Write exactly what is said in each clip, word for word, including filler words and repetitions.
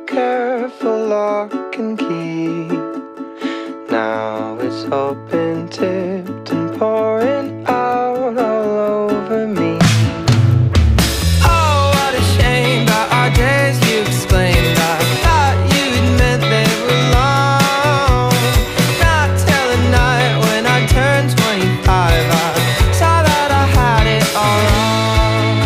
careful lock and key. Now it's open, tipped and pouring out all over me. Oh, what a shame about our days you explained. I thought you'd meant they were long. Not till the night when I turned twenty-five, I saw that I had it all wrong.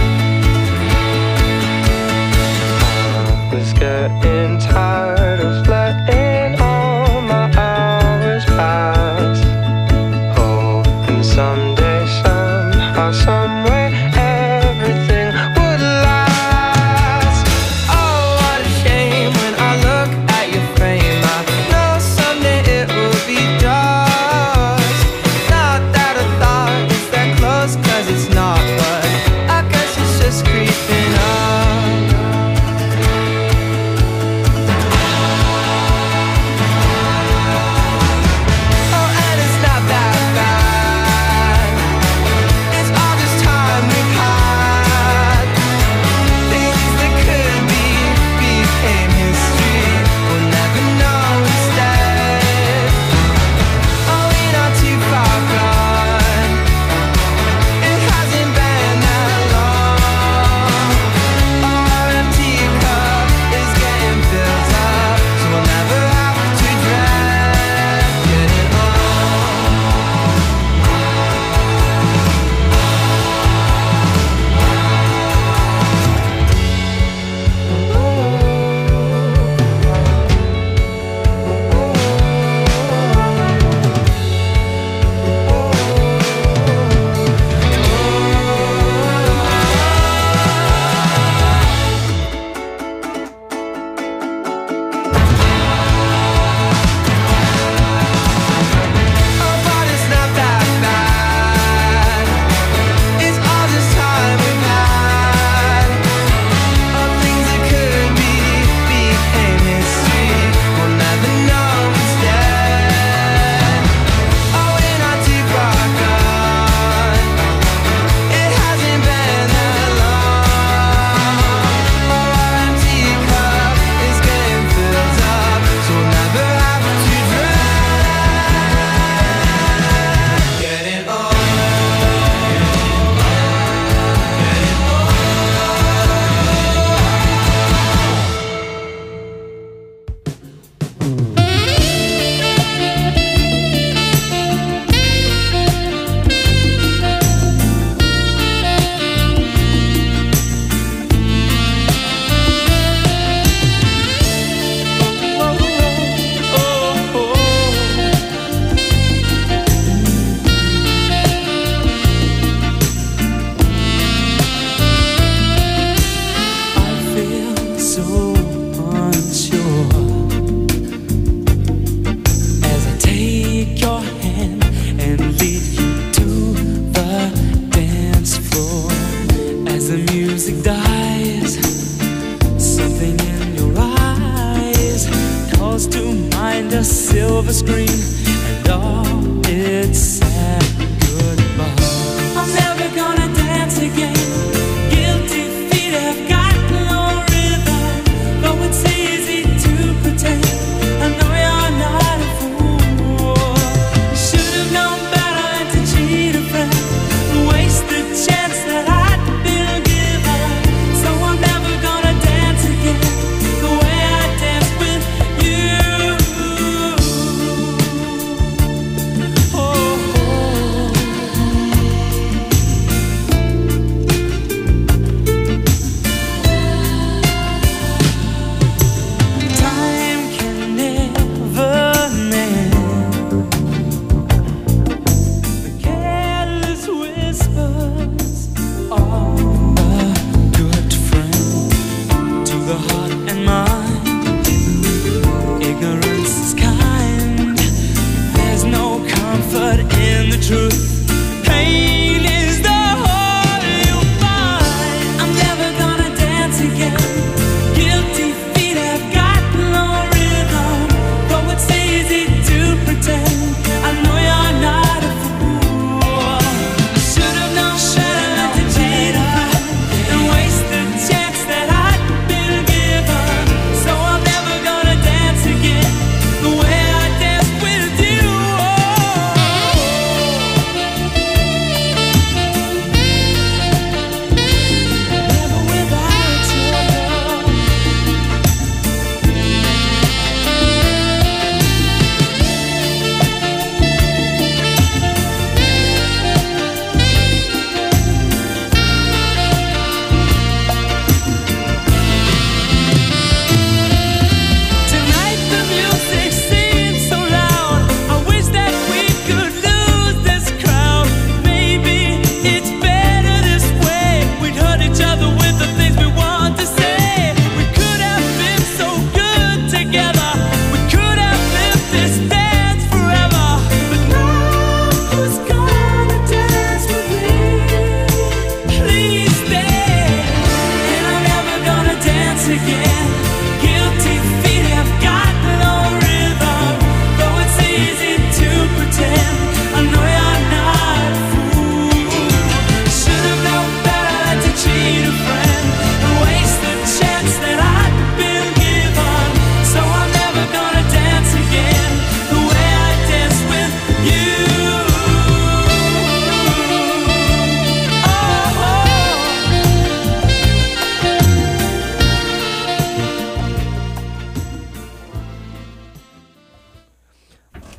I was getting tired of letting all my hours pass, hoping someday, somehow, someway everything would last. Oh, what a shame when I look at your frame. I know someday it will be dust. Not that I thought it's that close, cause it's not, but I guess it's just creeping up. Oh, and it's not that bad. It's all just time we've had. Things that could be became history. We'll never know instead. Oh, we're not too far gone. It hasn't been that long. Our empty cup is getting filled up, so we'll never have to dread getting old. Oh, but it's not that bad. It's all this time we've had. Of things that could be became history. We'll never know instead. Oh, we're not too far gone. It hasn't been that long. Oh, our empty cup is getting filled up, so we'll never have to dread getting old. I feel so unsure as I take your hand and lead you to the dance floor. As the music dies, something in your eyes calls to mind a silver screen and all its sad goodbye. I'm never gonna dance again. Guilty feet have got no rhythm. Though it's easy to pretend, I know you're not a fool. Should have known better than to cheat a friend and waste the chance that I'd been given. So I'm never gonna dance again the way I danced with you. Oh, oh. Time can never mend the careless whispers of a good friend to the heart and mind. Ignorance is kind. There's no comfort in the truth. Pain is the whole you'll find. I'm never gonna dance again. Guilty feet have got no rhythm. Though it's easy to pretend, I know you're not a fool. Should have known better than to cheat a friend and waste the chance that I'd been given. So I'll never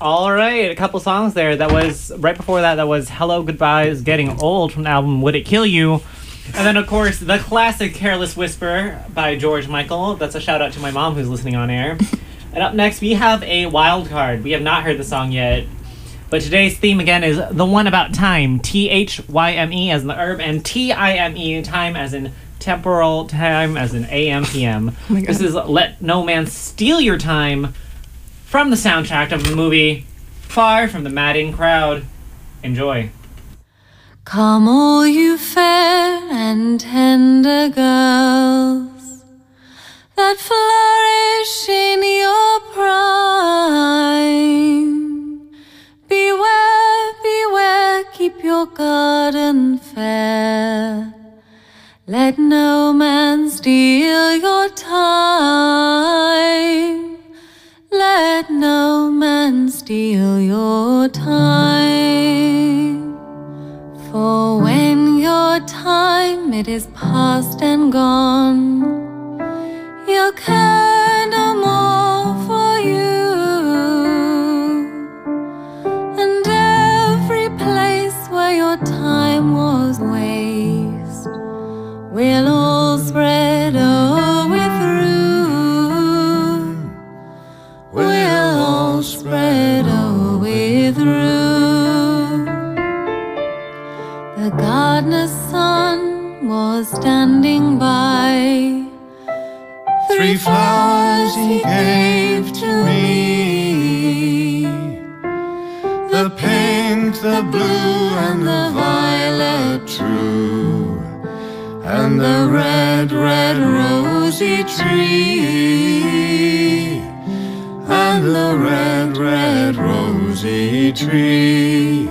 All right, a couple songs there. That was right before that. That was "Hello Goodbyes Getting Old" from the album "Would It Kill You," and then of course the classic "Careless Whisper" by George Michael. That's a shout out to my mom who's listening on air. And up next we have a wild card. We have not heard the song yet, but today's theme again is the one about time. T H Y M E as in the herb, and T I M E time as in temporal time as in A M P M. Oh this is "Let No Man Steal Your Time" from the soundtrack of the movie Far From the Madding Crowd. Enjoy. Come all you fair and tender girls that flourish in your prime. Beware, beware, keep your garden fair. Let no man steal your time. Let no man steal your time. For when your time it is past and gone, you'll care no more for you. And every place where your time was waste will all spread over through. We'll all spread away through. The gardener's son was standing by. Three flowers he gave to me, the pink, the blue, and the violet true, and the red, red rosy tree, and the red, red rosy tree.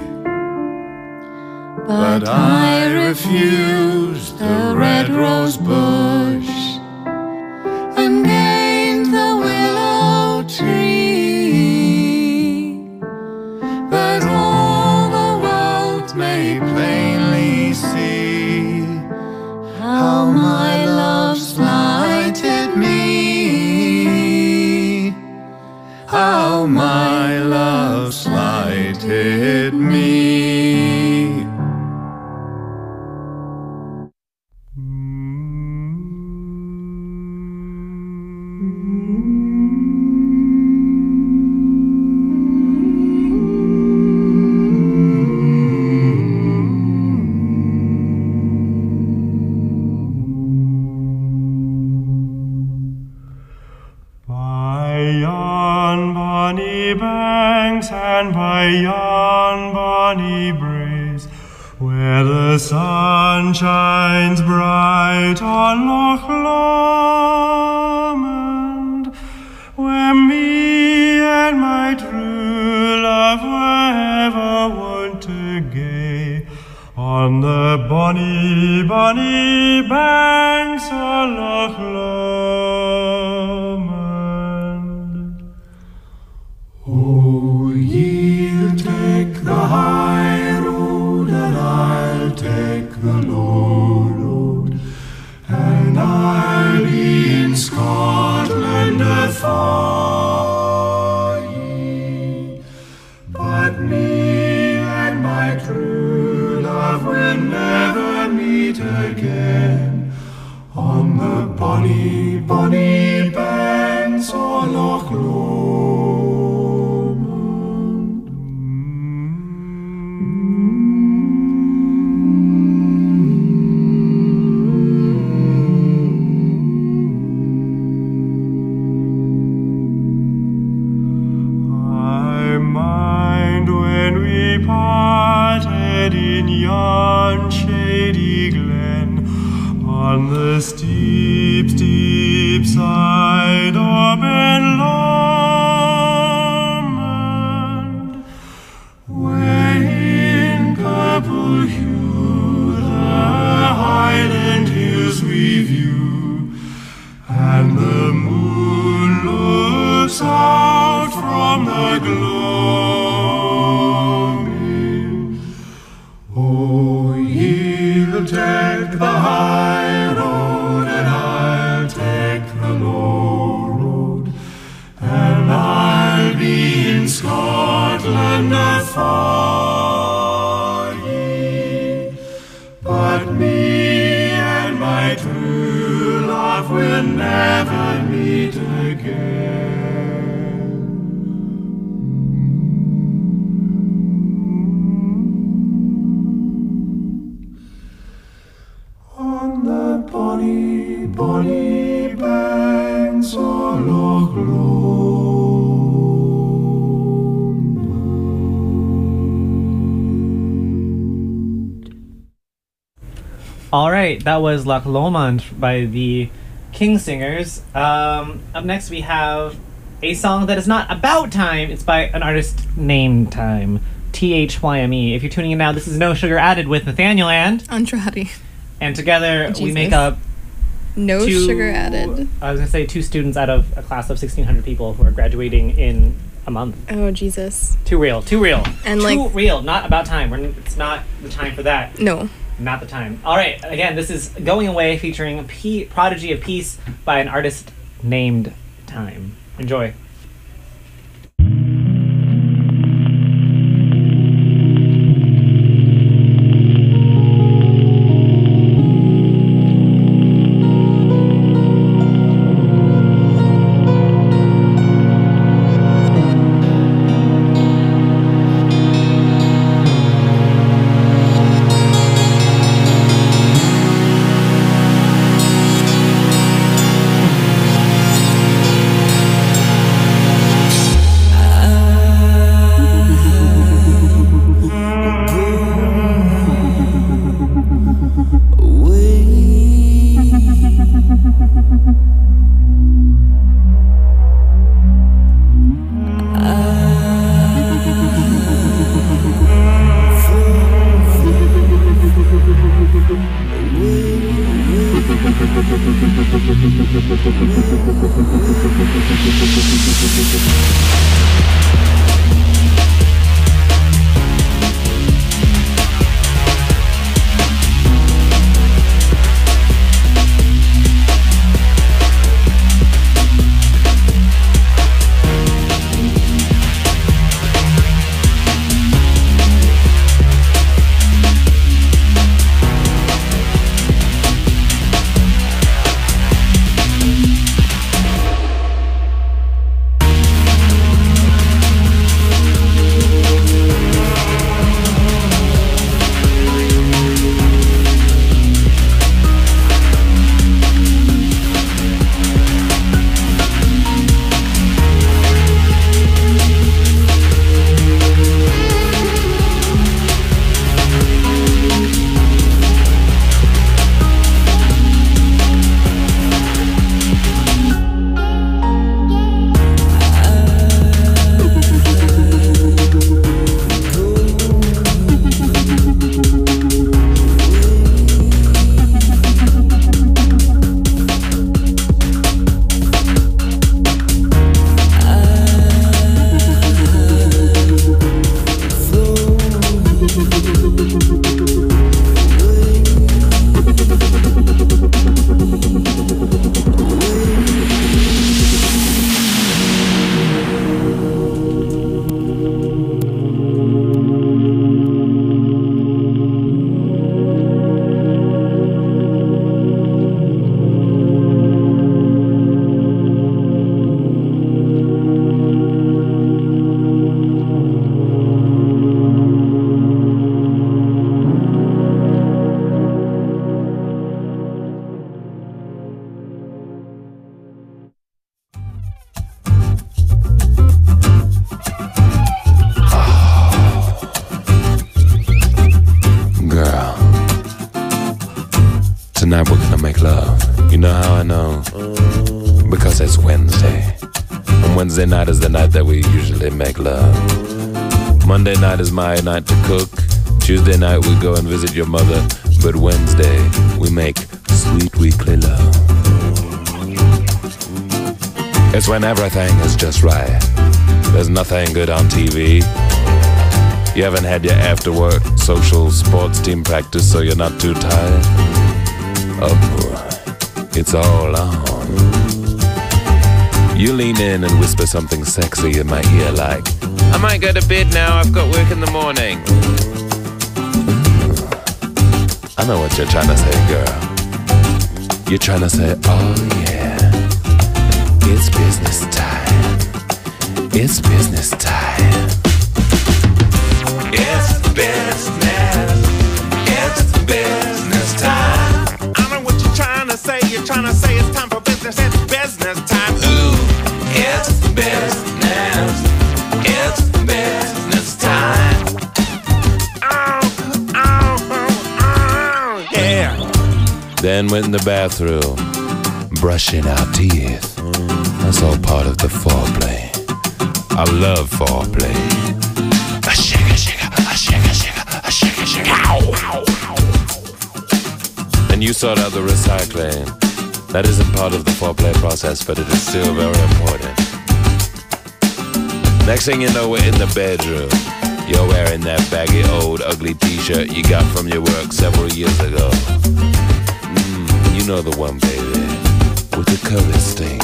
But I refused the red rose bush and gained the willow tree, that all the world may plainly see how my love slighted me, how my love slighted me. And by yon bonny braes, where the sun shines bright on Loch Lomond, where me and my true love were ever wont to gay, on the bonny, bonny banks of Loch Lomond. Oh, ye'll take the high road, and I'll take the low road, and I'll be in Scotland afar ye. But me and my true love will never meet again on the bonny, bonny banks of Loch Lomond. On the steep, steep side of Ben Lomond, where in purple hue the highland hills we view, and the moon looks out from the gloaming. Oh, ye'll take the high road, and I'll take the low road, and I'll be in Scotland tender folly. But me and my true love will never meet again. On the bonny, bonny banks of Loch Lomond. All right, that was Loch Lomond by the Kingsingers. Um, up next, we have a song that is not about time. It's by an artist named Time, T H Y M E. If you're tuning in now, this is No Sugar Added with Nathaniel and Andrade. And together we Jesus. make up No two, sugar added. I was gonna say two students out of a class of sixteen hundred people who are graduating in a month. Oh, Jesus. Too real, too real, And, too like- real. Not about time. We're, n- it's not the time for that. No. Not the time. All right. Again, this is Going Away featuring P- Prodigy of Peace by an artist named Time. Enjoy. Tonight we're gonna make love. You know how I know? Because it's Wednesday. And Wednesday night is the night that we usually make love. Monday night is my night to cook. Tuesday night we go and visit your mother. But Wednesday we make sweet weekly love. It's when everything is just right. There's nothing good on T V. You haven't had your after work social sports team practice, so you're not too tired. Oh, it's all on. You lean in and whisper something sexy in my ear like, I might go to bed now, I've got work in the morning. I know what you're trying to say, girl. You're trying to say, oh yeah, it's business time. It's business time. It's business. It's business time. I know what you're trying to say. You're trying to say it's time for business. It's business time. Ooh, it's business. It's business time. Oh, oh, oh, oh, yeah. Then went in the bathroom, brushing our teeth. That's all part of the foreplay. I love foreplay. A shaka shaka, a shaka shaka, a shaka shaka. Ow, ow, ow. And you sort out the recycling. That isn't part of the foreplay process, but it is still very important. Next thing you know, we're in the bedroom. You're wearing that baggy old ugly t-shirt you got from your work several years ago. Mm, you know the one, baby, with the curly stain.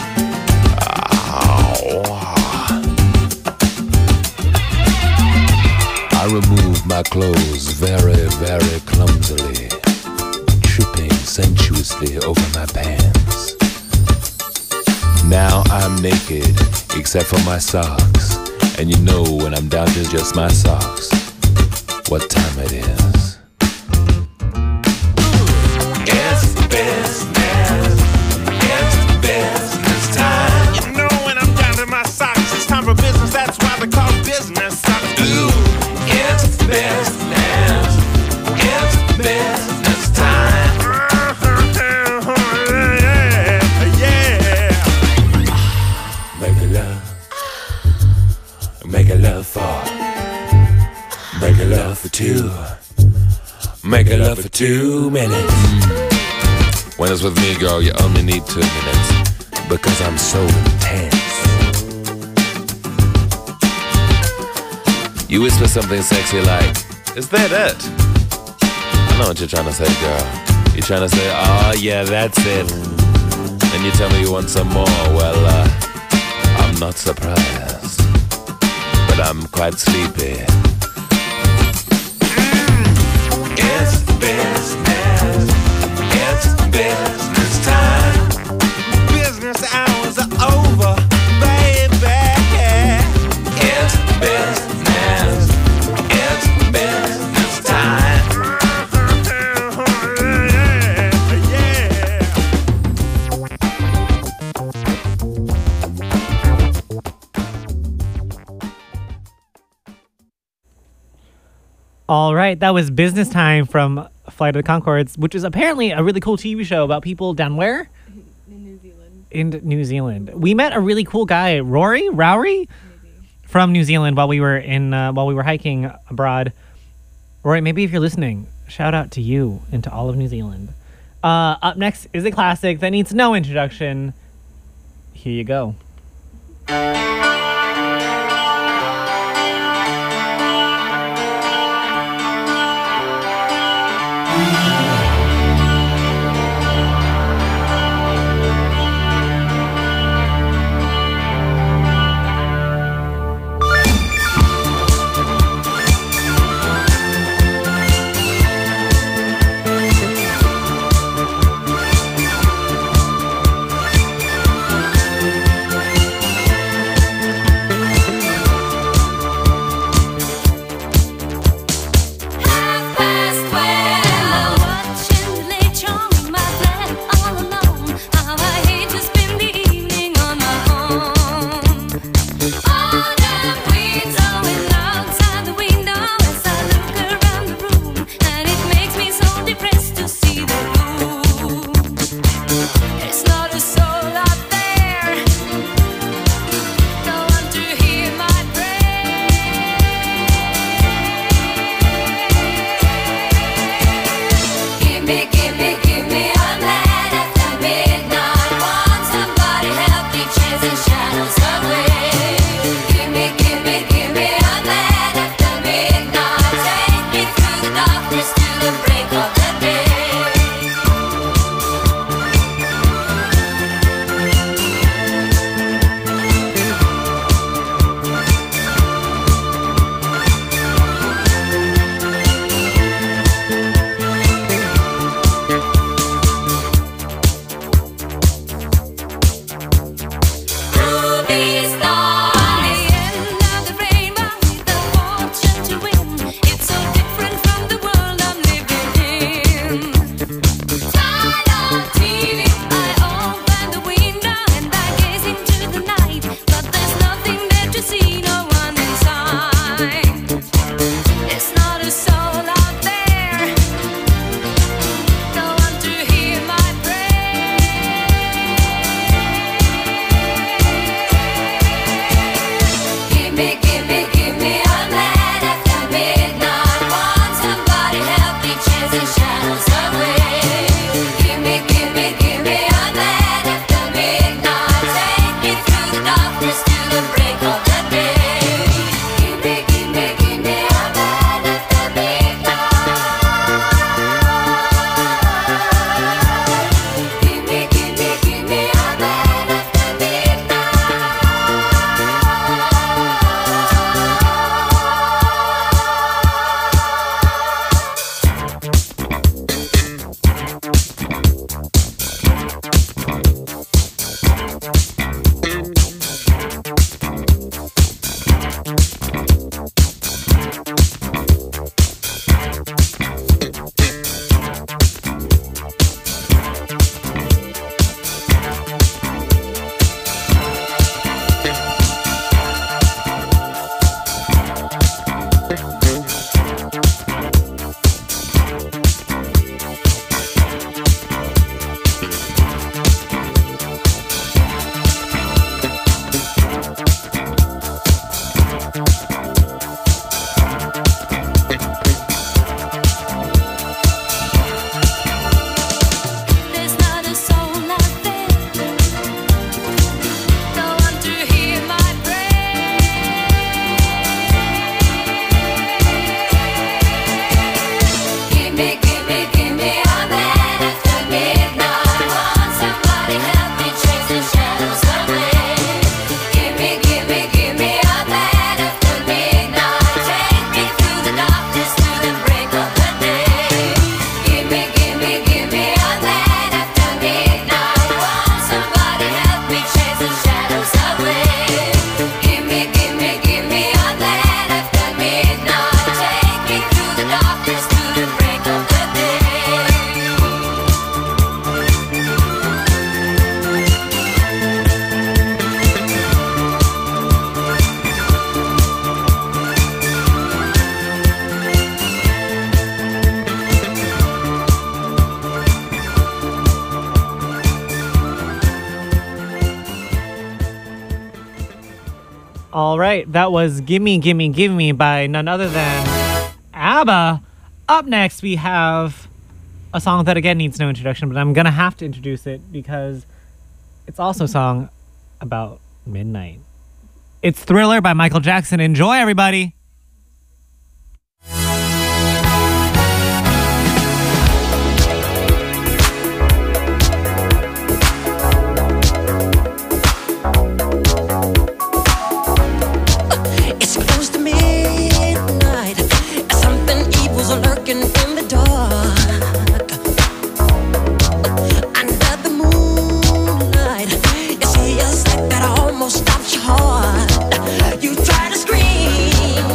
I remove my clothes very, very clumsily, tripping sensuously over my pants. Now I'm naked, except for my socks, and you know when I'm down to just my socks, what time it is. It's business. It's business time. You know when I'm down to my socks, it's time for business. That's why they call business socks. Ooh, it's business. It's business time. Yeah, yeah. Make a love. Make a love for. Make a love for two. Make a love for two minutes. When it's with me, girl, you only need two minutes. Because I'm so intense. You whisper something sexy like, is that it? I know what you're trying to say, girl. You're trying to say, oh yeah, that's it. And you tell me you want some more. Well, uh, I'm not surprised. But I'm quite sleepy. It's business. It's business time. Business hours are over, baby. It's business. It's business time. Yeah. All right, that was Business Time from Flight of the Conchords, which is apparently a really cool T V show about people down where? In New Zealand. In New Zealand. We met a really cool guy, Rory, Rory, from New Zealand while we were in uh, while we were hiking abroad. Rory, maybe if you're listening, shout out to you and to all of New Zealand. Uh, up next is a classic that needs no introduction. Here you go. Gimme, gimme, gimme a man after midnight. Want somebody help me chase the shadows away. Gimme, gimme, gimme a man after midnight. Take me through the darkness to the break of the day. Gimme, gimme, gimme a man after midnight. Gimme, gimme, gimme a man after There's not a soul out there, no one to hear my prayer. Gimme, gimme, gimme a man after midnight. Want somebody help me chase the shadows away. Gimme, gimme, gimme a man after midnight. Take me through the darkness to the break of the day. Gimme, gimme, gimme a man after midnight. Want somebody help me chase the shadows away. Gimme, gimme, gimme a man after midnight. Take me through the darkness to the break of the day. All right, that was Gimme, Gimme, Gimme by none other than ABBA. Up next, we have a song that again needs no introduction, but I'm going to have to introduce it because it's also a song about midnight. It's Thriller by Michael Jackson. Enjoy, everybody. It's close to midnight. Something evil's lurking in the dark. Under the moonlight, you see a sight that almost stops your heart. You try to scream,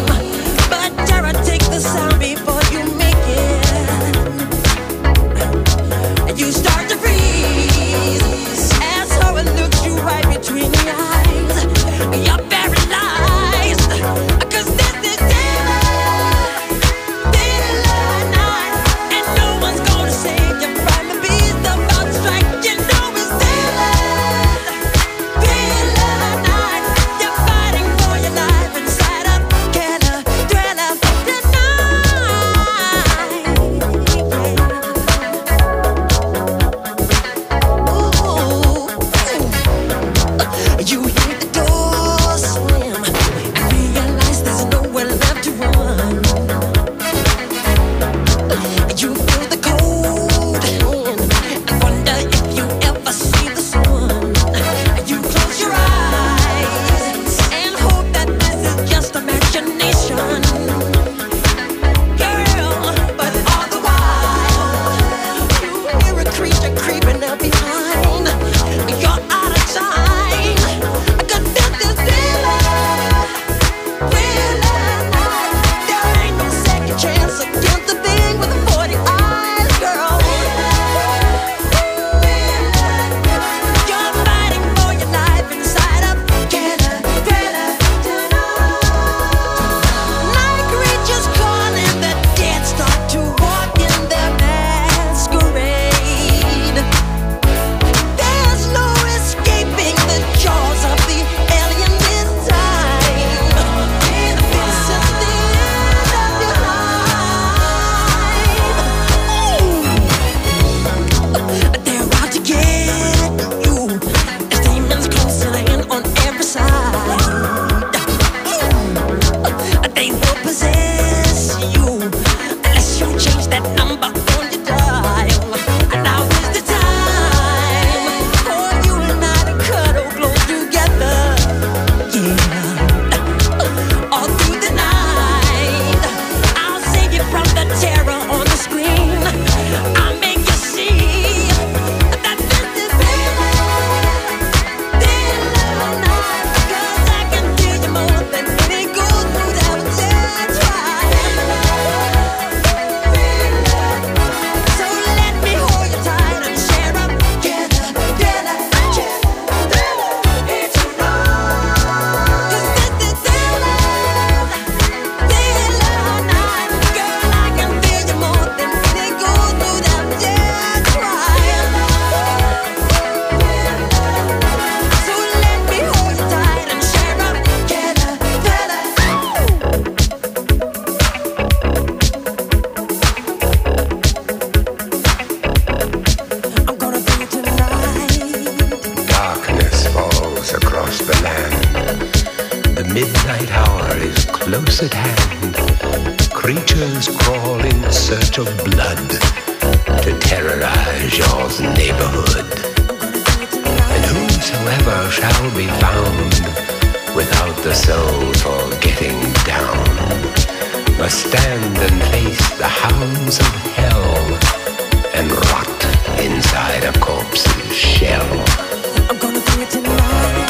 midnight hour is close at hand. Creatures crawl in search of blood to terrorize your neighborhood. And whosoever shall be found without the soul for getting down must stand and face the hounds of hell and rot inside a corpse's shell. I'm gonna do it tonight.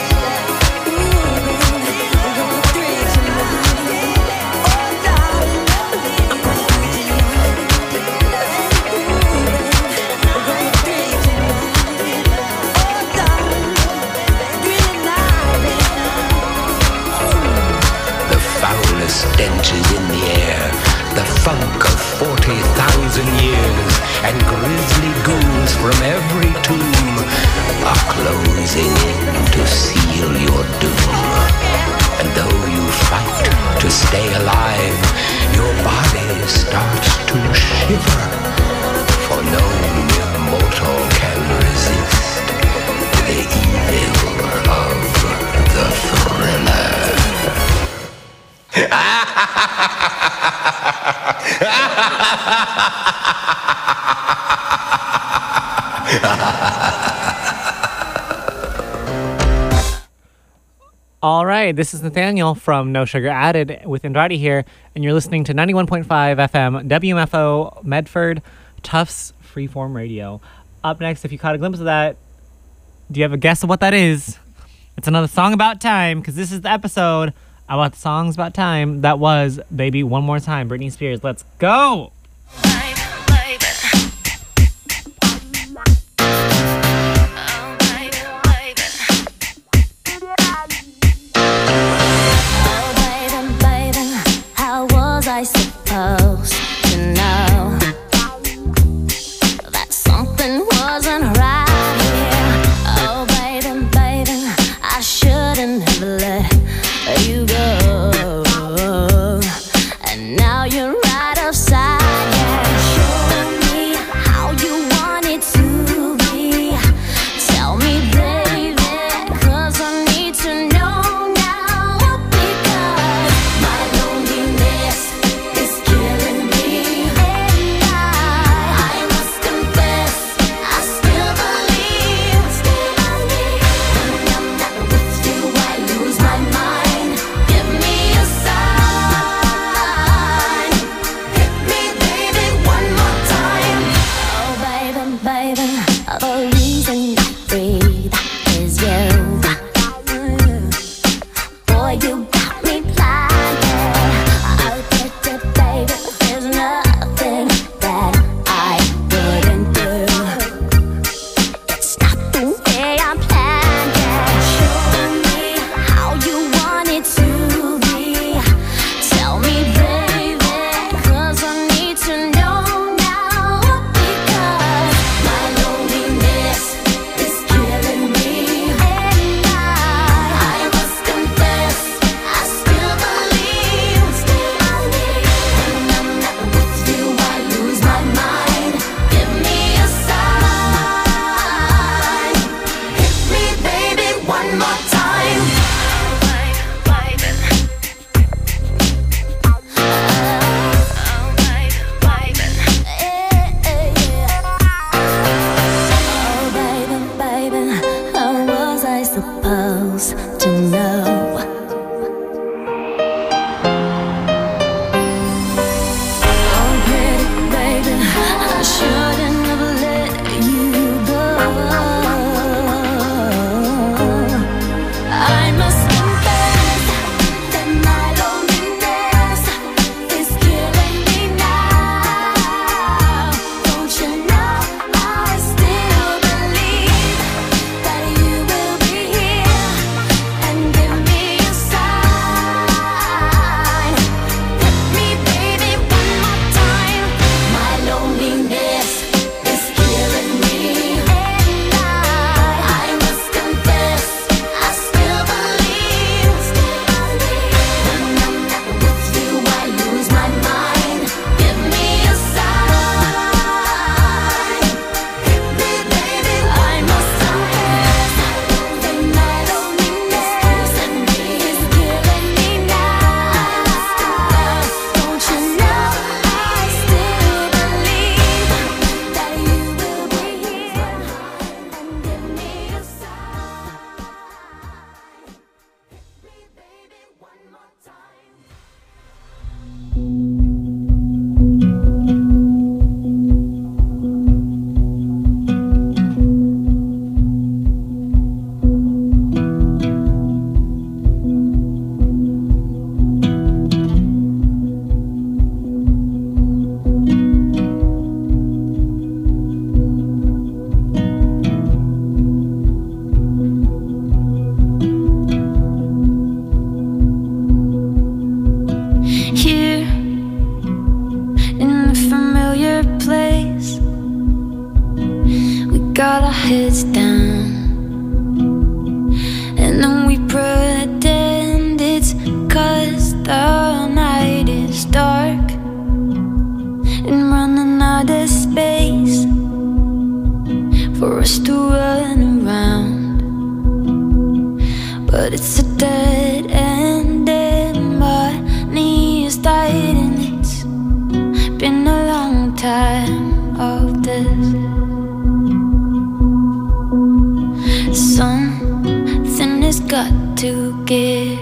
Stench is in the air, the funk of forty thousand years, and grisly ghouls from every tomb are closing in to seal your doom. And though you fight to stay alive, your body starts to shiver, for no mere mortal can resist the evil of the thriller. All right, this is Nathaniel from No Sugar Added with Andrade here, and you're listening to ninety-one point five F M W M F O Medford Tufts Freeform Radio. Up next, if you caught a glimpse of that, do you have a guess of what that is? It's another song about time, because this is the episode about the songs about time that was Baby One More Time, Britney Spears. Let's go! I supposed to know that something wasn't right here? Oh, baby, baby, I shouldn't have let you go. And now you're right outside. but it's a dead end and my knees died, and it's been a long time of this. Something has got to give.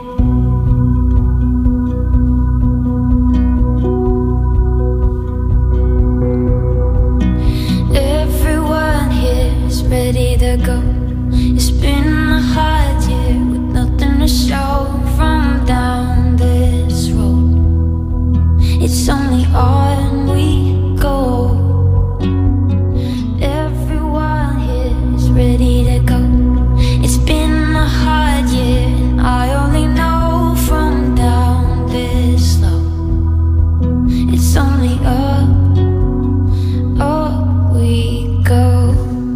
Everyone here is ready to go. It's been a hard year with nothing to show from down this road. It's only on we go. Everyone here is ready to go. It's been a hard year, and I only know from down this low. It's only up, up we go.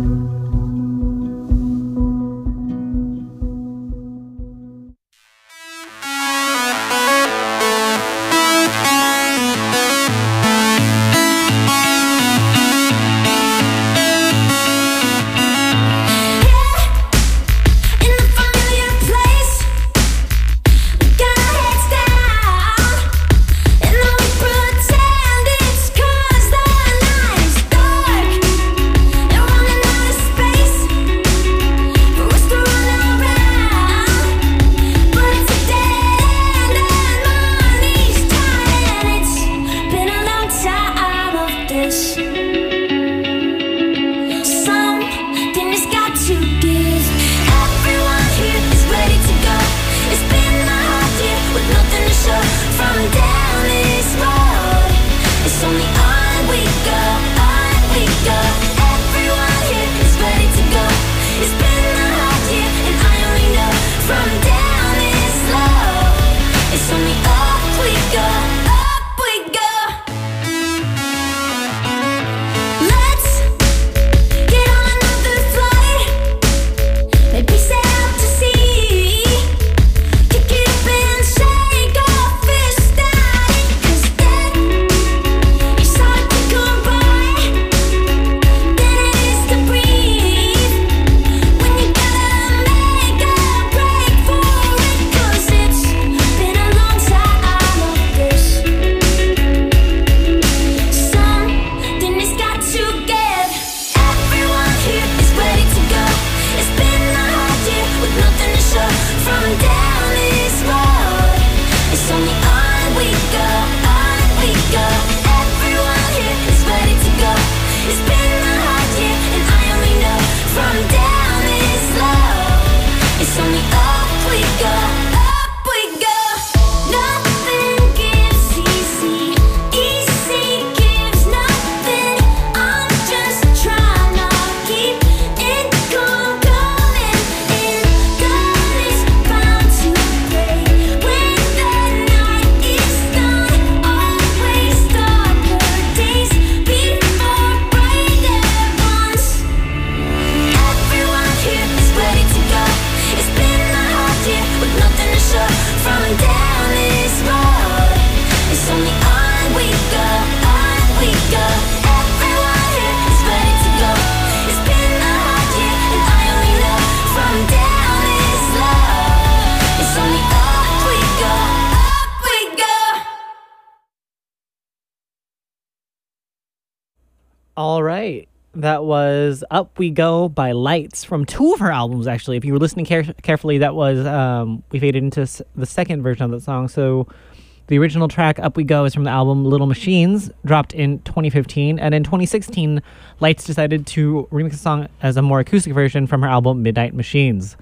All right. That was Up We Go by Lights from two of her albums, actually. If you were listening care- carefully, that was, um, we faded into s- the second version of that song. So the original track, Up We Go, is from the album Little Machines, dropped in twenty fifteen. And in twenty sixteen, Lights decided to remix the song as a more acoustic version from her album Midnight Machines.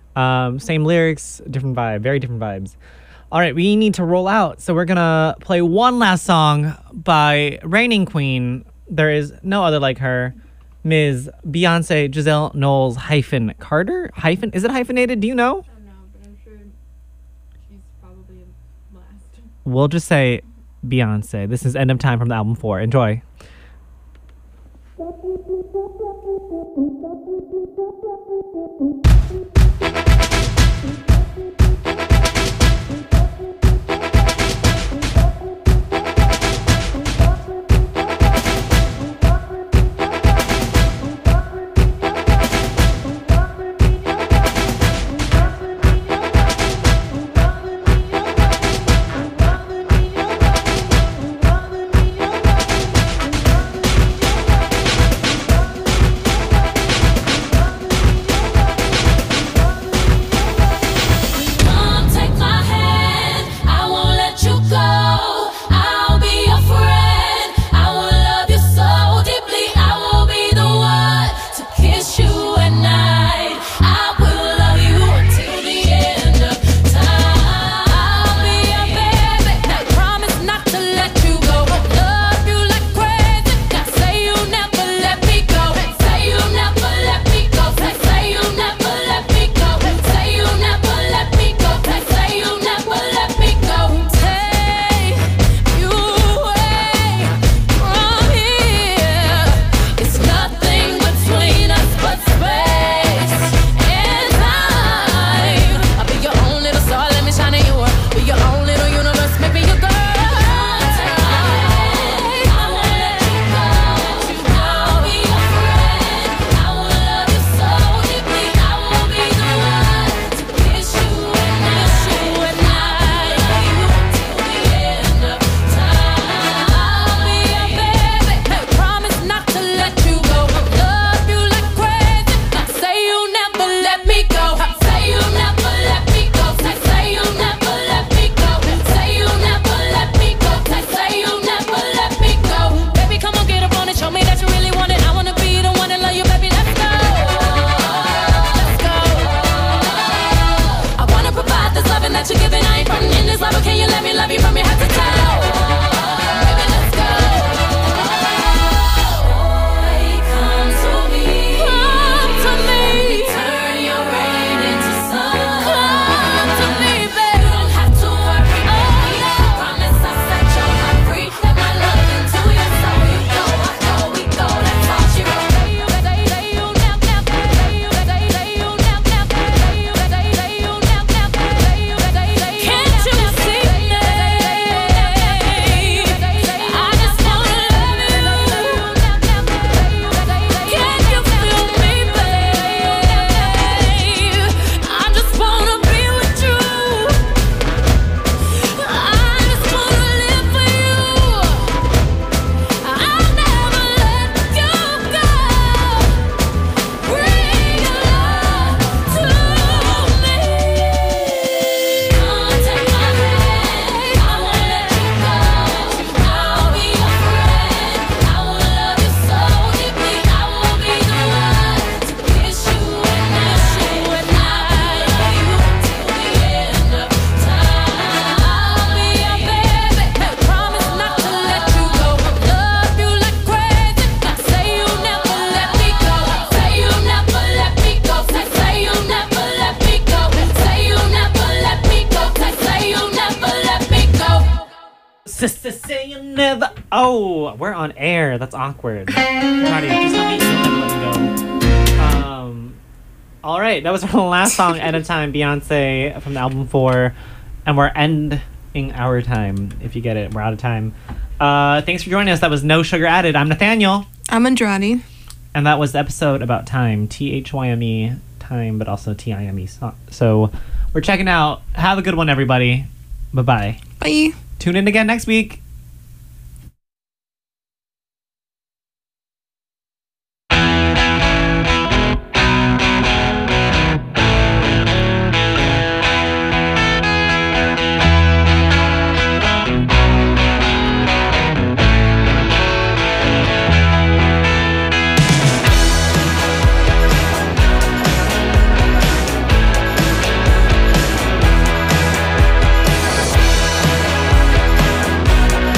Um, same lyrics, different vibe, very different vibes. All right, we need to roll out. So we're going to play one last song by reigning queen. There is no other like her, Miz Beyonce Giselle Knowles hyphen Carter. Hyphen? Is it hyphenated? Do you know? I don't know, but I'm sure she's probably last. We'll just say Beyonce. This is End of Time from the album four. Enjoy. Thank you. let you give it. I ain't frontin' in this love, but can you let me love you from your head to toe? Baby, let's go. Boy, come to me. Come to me. Let me turn your rain into sun. Come to me, baby. You don't have to worry about me. I promise I'll set your heart free. Let my love into your soul. You go, I go, we go. That's all she wrote. Can't you see me? I just wanna love you. Can you feel me, babe? I just wanna be with you. I just wanna live for you. I'll never let you go. Bring your love to me. Come take my hand. I won't let you go. I'll be your friend. I will love you so deeply. I will be the one to kiss you and kiss you and I love you till the end of time. I'll be your baby. Promise not to let you go. Love you like crazy. Say you never let me go. Say you never let me go. Say say you never let me go. Say you never let me go. Say say you never let me go. Sister, say you never. Oh, we're on air. That's awkward. Roddy, just tell me you never let me go. Um, all right, that was our last song, At a Time, Beyonce from the album Four, and we're ending our time. If you get it, we're out of time. Uh, thanks for joining us. That was No Sugar Added. I'm Nathaniel, I'm Andrade. and that was the episode about time. T H Y M E time, but also T I M E. So, so we're checking out. Have a good one, everybody. Bye bye. Bye. Tune in again next week. Come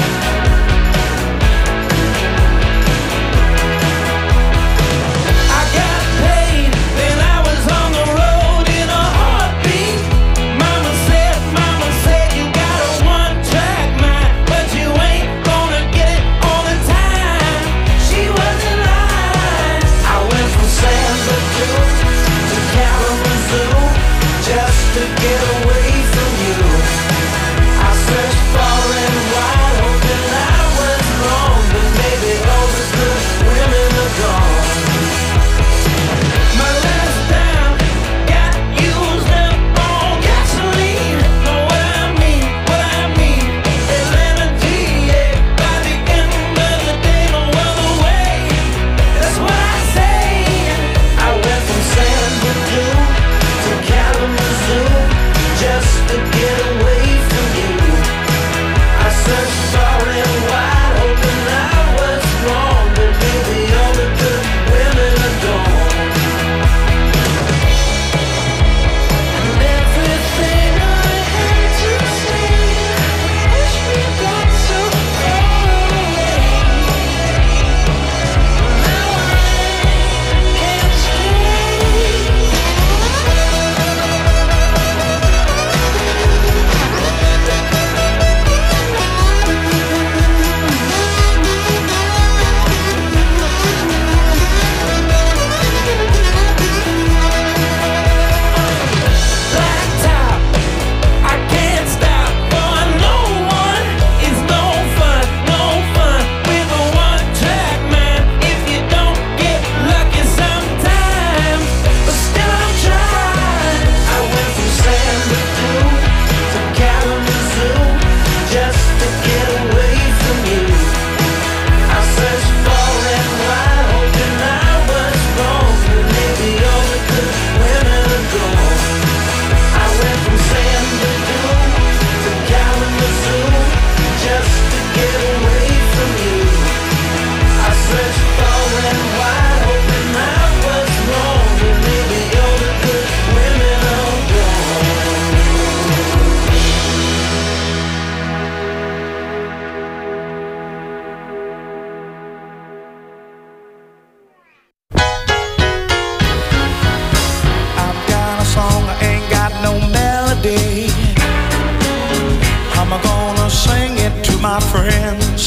friends.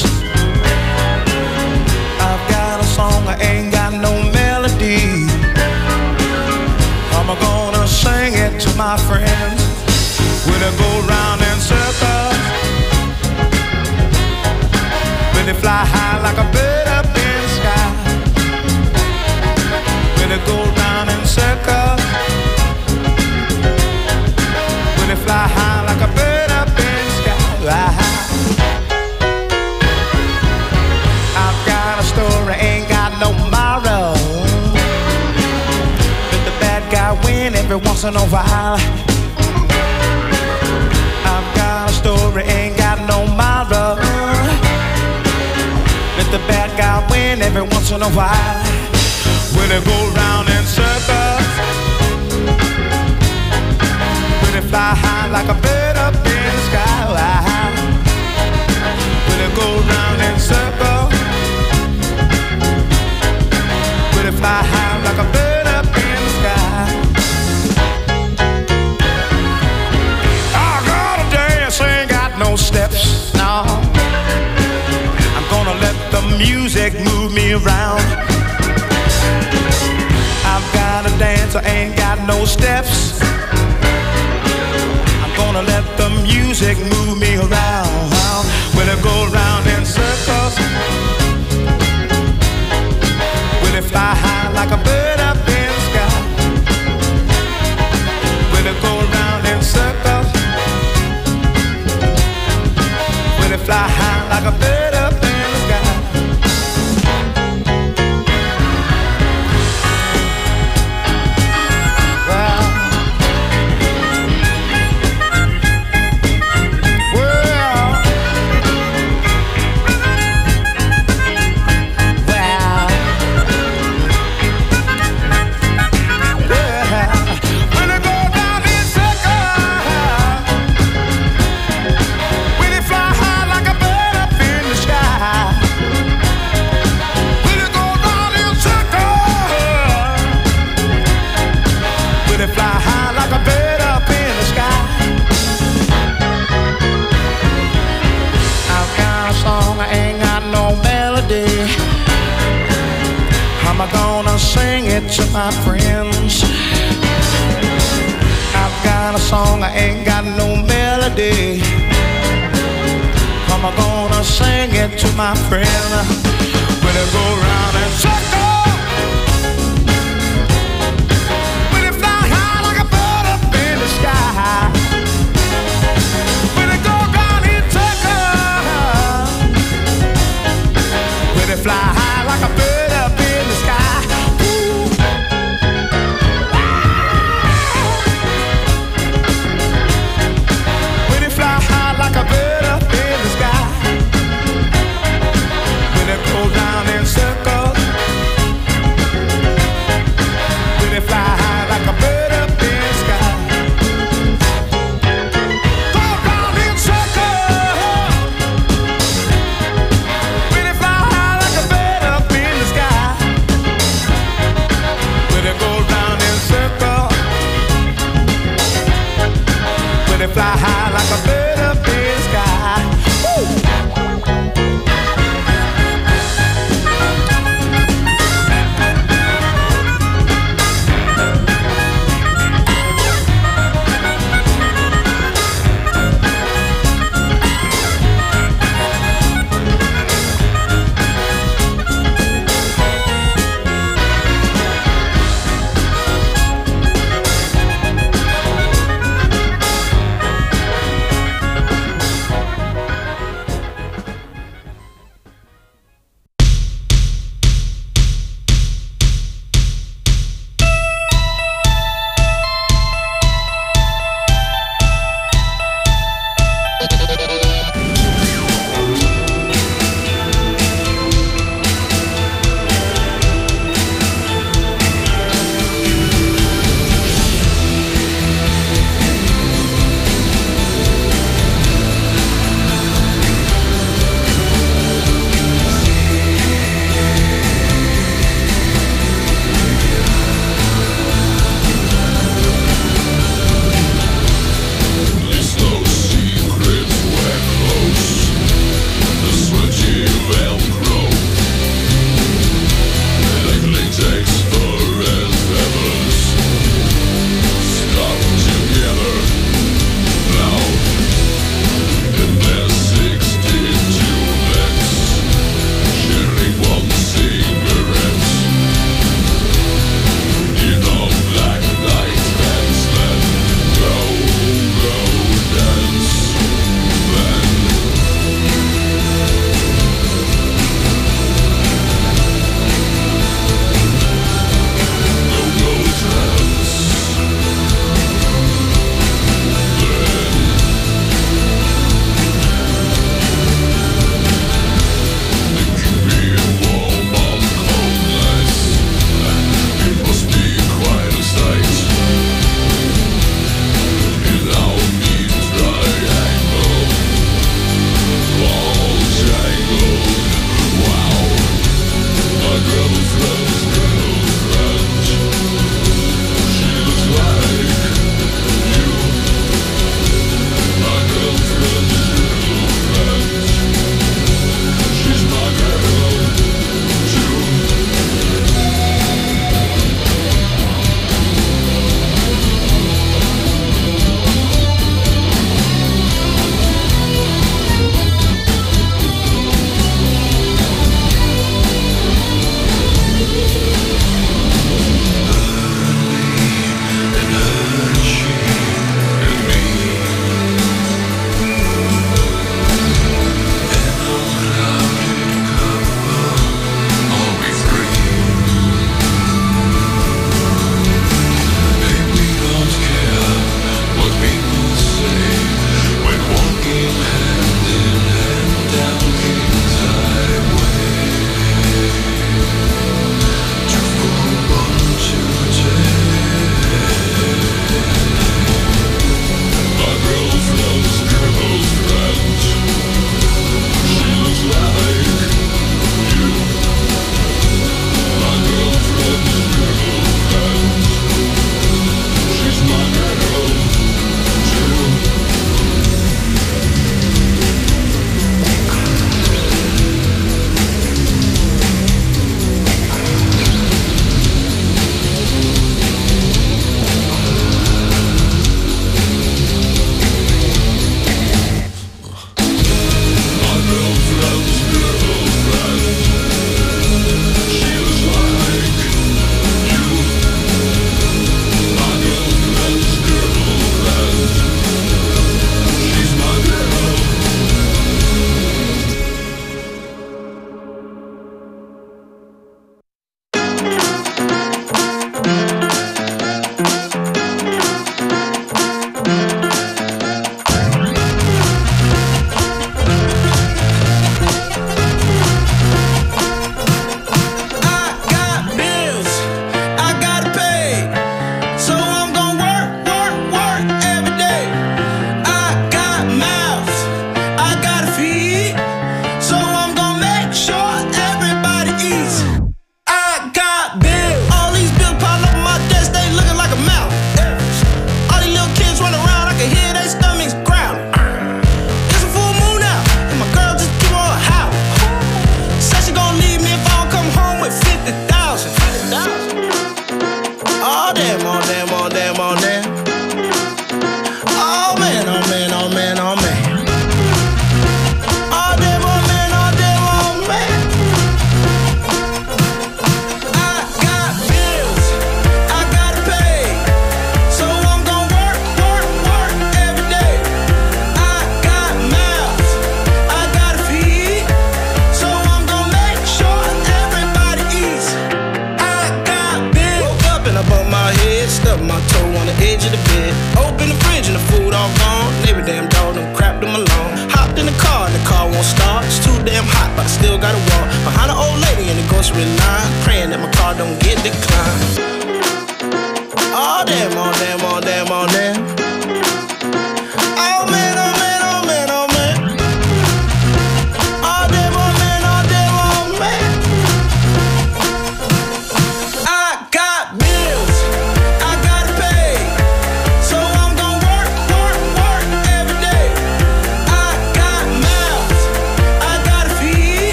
I've got a song, I ain't got no melody. I'm gonna sing it to my friends. Will it go round in circles? Will it fly high like a bird up in the sky? Will it go round in circles? Will it fly high like a bird up in the sky? I've got a story, ain't got no tomorrow. Let the bad guy win every once in a while. I've got a story, ain't got no tomorrow. Let the bad guy win every once in a while. Will it go round in circles? Will it fly high like a bird up in the sky? Will it go round in circles? Will it fly high like a bird up in the sky? I gotta dance, ain't got no steps, no. I'm gonna let the music move me around. I've got a dance, I ain't got no steps. I'm gonna let the music move me around. Will it go round in circles? Will it fly high like a bird up in the sky? Will it go round in circles? Will it fly high like a bird up in the sky? I'm gonna sing it to my friends. I've got a song, I ain't got no melody. I'm gonna sing it to my friend. Will it go round in circles? Will it fly high like a bird up in the sky? Will it go round in circles? Will it fly high like a bird up in the sky? Will it fly high like a bird up in the sky? Will it go round in circles? Will it fly high like a bird up in the sky? Go round in circles. Will it fly high like a bird up in the sky? Will it go round in circles? Will it fly high like a bird up in the sky? Woo!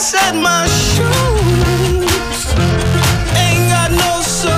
said my shoes ain't got no soul.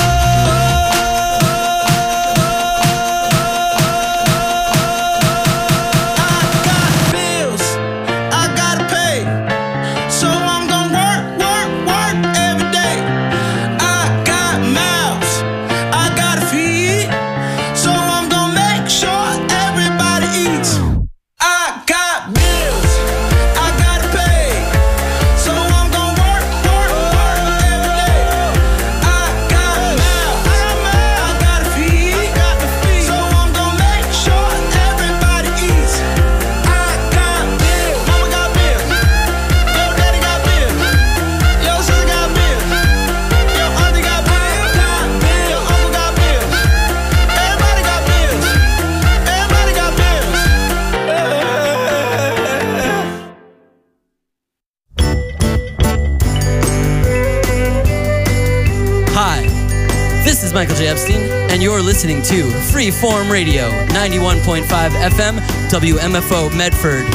I got bills I gotta pay, so I'm gonna work, work, work every day. I got mouths I gotta feed, so I'm gonna make sure everybody eats. I got bills I gotta pay, so I'm gonna work, work, work every day. I got mouths I gotta feed, so I'm gonna make sure everybody eats. I got bills, mama got bills, yo daddy got bills, yo sister got bills, yo auntie got bills, got bills, uncle got bills, everybody got bills, everybody got bills. Hi, this is Michael J. Epstein, and you're listening to Freeform Radio, ninety-one point five F M, W M F O Medford.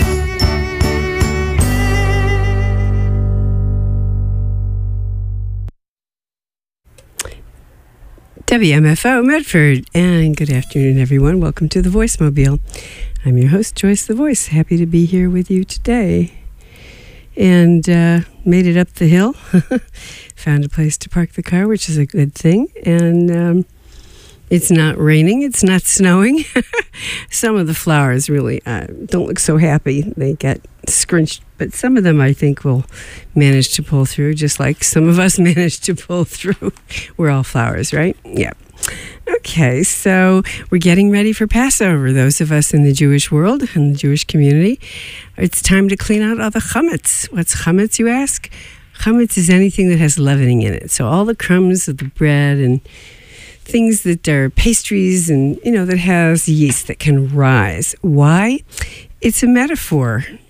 W M F O Medford, and good afternoon, everyone. Welcome to the Voice Mobile. I'm your host, Joyce the Voice. Happy to be here with you today. And uh, made it up the hill. Found a place to park the car, which is a good thing. And um, it's not raining. It's not snowing. Some of the flowers really uh, don't look so happy. They get scrunched. But some of them, I think, will manage to pull through, just like some of us managed to pull through. We're all flowers, right? Yeah. Okay, so we're getting ready for Passover. Those of us in the Jewish world and the Jewish community, it's time to clean out all the chametz. What's chametz, you ask? Chametz is anything that has leavening in it. So all the crumbs of the bread and things that are pastries and, you know, that has yeast that can rise. Why? It's a metaphor